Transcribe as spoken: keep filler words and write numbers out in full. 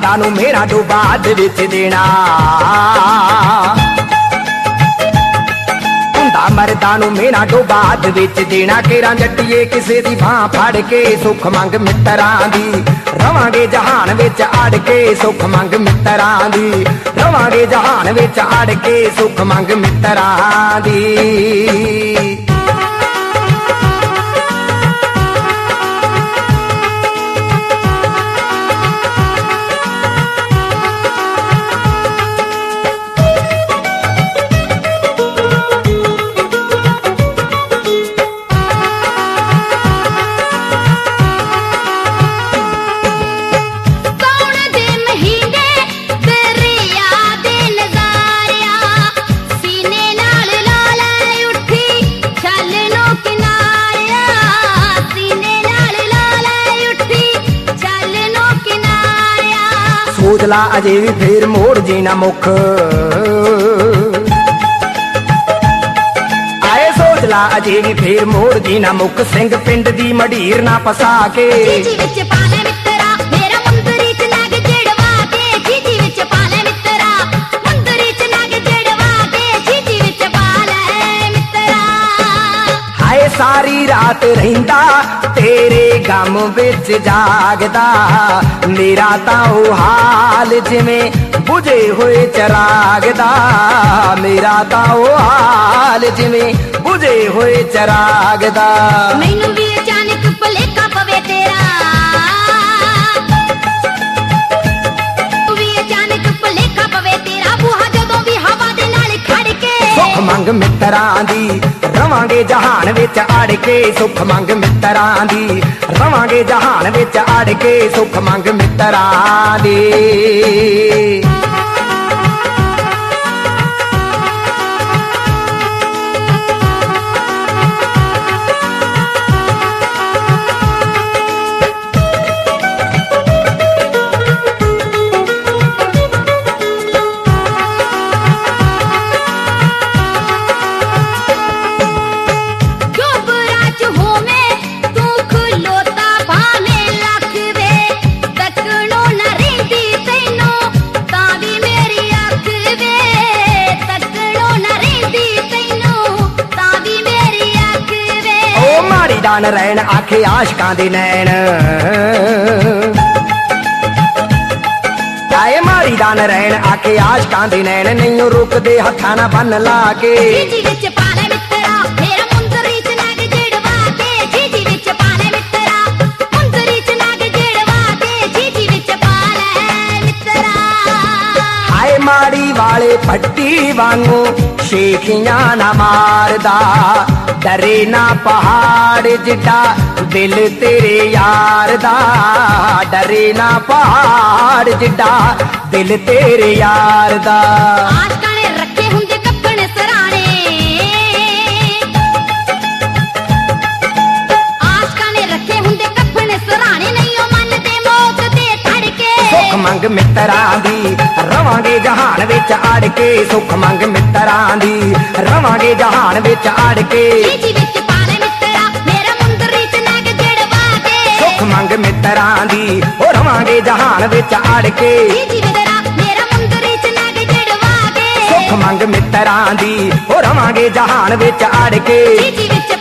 ਮਰਦਾਂ ਨੂੰ ਮੇਰਾ ਤੋਂ ਬਾਅਦ ਵਿੱਚ ਦੇਣਾ ਹੁੰਦਾ ਮਰਦਾਂ ਨੂੰ ਮੇਰਾ ਤੋਂ ਬਾਅਦ ਵਿੱਚ ਦੇਣਾ ਕੇਰਾਂ ਜੱਟੀਏ ਕਿਸੇ ਦੀ ਬਾਂਹ ਫੜ ਕੇ ਸੁੱਖ ਮੰਗ ਮਿੱਤਰਾਂ ਦੀ ਰਵਾਂਗੇ ਜਹਾਨ ਵਿੱਚ ਅੜ ਕੇ ਸੁੱਖ ਮੰਗ ਮਿੱਤਰਾਂ ਦੀ ਰਵਾਂਗੇ ਜਹਾਨ ਵਿੱਚ ਅੜ ਕੇ ਸੁੱਖ ਮੰਗ ਮਿੱਤਰਾਂ ਦੀ ਸੋਚ ਲਾ ਅਜੇ ਵੀ ਫੇਰ ਮੋੜ ਜੀ ਨਾ ਮੁੱਖ ਆਏ ਸੋਚ ਲਾ ਅਜੇ ਵੀ ਫੇਰ ਮੋੜ ਜੀ ਨਾ ਮੁੱਖ ਸਿੰਘ ਪਿੰਡ ਦੀ ਮਢੀਰ ਨਾ ਫਸਾ ਕੇ ਜੀ ਵਿੱਚ ਪਾ ਲੈ ਮਿੱਤਰਾ ਮੇਰਾ ਮੁੰਦਰੀ ਚ ਲੱਗ ਜੜਵਾ ਕੇ ਜੀ ਜੀ ਵਿੱਚ ਪਾ ਲੈ ਮਿੱਤਰਾ ਮੁੰਦਰੀ ਚ ਲੱਗ ਜੜਵਾ ਕੇ ਜੀ ਜੀ ਵਿੱਚ ਪਾ ਲੈ ਮਿੱਤਰਾ ਹਾਏ ਸਾਰੀ ਰਾਤ ਰਹਿੰਦਾ ਤੇਰੇ ਗਮ ਵਿੱਚ ਜਾਗਦਾ ਮੇਰਾ ਤਾਂ ਉਹ ਹਾਲ ਜਿਵੇਂ ਬੁਝੇ ਹੋਏ ਚਰਾਗ ਦਾ ਮੇਰਾ ਤਾਂ ਉਹ ਹਾਲ ਜਿਵੇਂ ਬੁਝੇ ਹੋਏ ਚਰਾਗ ਦਾ ਮੈਨੂੰ ਵੀ ਅਚਾਨਕ ਭੁਲੇਖਾ ਪਵੇ ਤੇਰਾ ਵੀ ਅਚਾਨਕ ਭੁਲੇਖਾ ਪਵੇ ਤੇਰਾ ਬੂਹਾ ਜਦੋਂ ਵੀ ਹਵਾ ਦੇ ਨਾਲ ਖੜ ਕੇ ਸੁੱਖ ਮੰਗ ਮਿੱਤਰਾਂ ਦੀ ਰਵਾਂਗੇ ਜਹਾਨ ਵਿੱਚ ਅੜ ਕੇ ਸੁੱਖ ਮੰਗ ਮਿੱਤਰਾਂ ਦੀ ਰਵਾਂਗੇ ਜਹਾਨ ਵਿੱਚ ਅੜ ਕੇ ਸੁੱਖ ਮੰਗ ਮਿੱਤਰਾਂ ਦੀ ਦਾਨ ਰਹਿਣ ਆਖੇ ਆਸ਼ਕਾਂ ਦੇ ਨੈਣ ਆਏ ਮਾਰੀ ਦਾਨ ਰਹਿਣ ਆਖੇ ਆਸ਼ਕਾਂ ਦੇ ਨੈਣ ਨਹੀਂ ਰੁਕਦੇ ਹੱਥਾਂ ਨਾਲ ਬੰਨ ਲਾ ਕੇ ਜੀ ਵਿੱਚ ਪਾ ਲੈ ਮਿੱਤਰਾ ਮੇਰਾ ਮੁੰਦਰੀ ਚ ਲੱਗ ਜੜਵਾ ਕੇ ਜੀ ਜੀ ਵਿੱਚ ਪਾ ਲੈ ਮਿੱਤਰਾ ਮੁੰਦਰੀ ਚ ਲੱਗ ਜੜਵਾ ਕੇ ਜੀ ਜੀ ਵਿੱਚ ਪਾ ਲੈ ਮਿੱਤਰਾ ਹਾਏ ਮਾੜੀ ਵਾਲੇ ਪੱਟੀ ਵਾਂਗੂ ਸ਼ੇਖੀਆਂ ਨਾ ਮਾਰਦਾ ਡਰੇ ਨਾ ਪਹਾੜ ਜਿੱਡਾ ਦਿਲ ਤੇਰੇ ਯਾਰ ਦਾ ਡਰੇ ਨਾ ਪਹਾੜ ਜਿੱਡਾ ਦਿਲ ਤੇਰੇ ਯਾਰ ਦਾ ਆਸ਼ਕਾਂ ਨੇ ਰੱਖੇ ਹੁੰਦੇ ਕੱਪੜੇ ਸਰਾਣੇ ਆਸ਼ਕਾਂ ਨੇ ਰੱਖੇ ਹੁੰਦੇ ਕੱਪੜੇ ਸਰਾਣੇ ਨਹੀਂ ਉਹ ਮੰਨਦੇ ਮੌਤ ਤੇ ਧੜਕੇ ਸੁੱਖ ਮੰਗ ਮਿੱਤਰਾਂ ਦੀ ਰਵਾਂਗੇ ਜਹਾਨ ਵਿੱਚ ਅੜ ਕੇ ਸੁੱਖ ਮੰਗ ਮਿੱਤਰਾਂ ਦੀ ਰਵਾਂਗੇ ਜਹਾਨ ਵਿੱਚ ਅੜ ਕੇ ਜੀ ਵਿੱਚ ਪਾ ਲੈ ਮਿੱਤਰਾ ਮੇਰਾ ਮੁੰਦਰੀ ਚ ਲੱਗ ਜੜਵਾ ਕੇ ਸੁੱਖ ਮੰਗ ਮਿੱਤਰਾਂ ਦੀ ਉਹ ਰਵਾਂਗੇ ਜਹਾਨ ਵਿੱਚ ਅੜ ਕੇ ਜੀ ਮਿੱਤਰਾ ਮੇਰਾ ਮੁੰਦਰੀ ਚ ਲੱਗ ਜੜਵਾ ਕੇ ਸੁੱਖ ਮੰਗ ਮਿੱਤਰਾਂ ਦੀ ਉਹ ਰਵਾਂਗੇ ਜਹਾਨ ਵਿੱਚ ਅੜ ਕੇ ਜੀ ਵਿੱਚ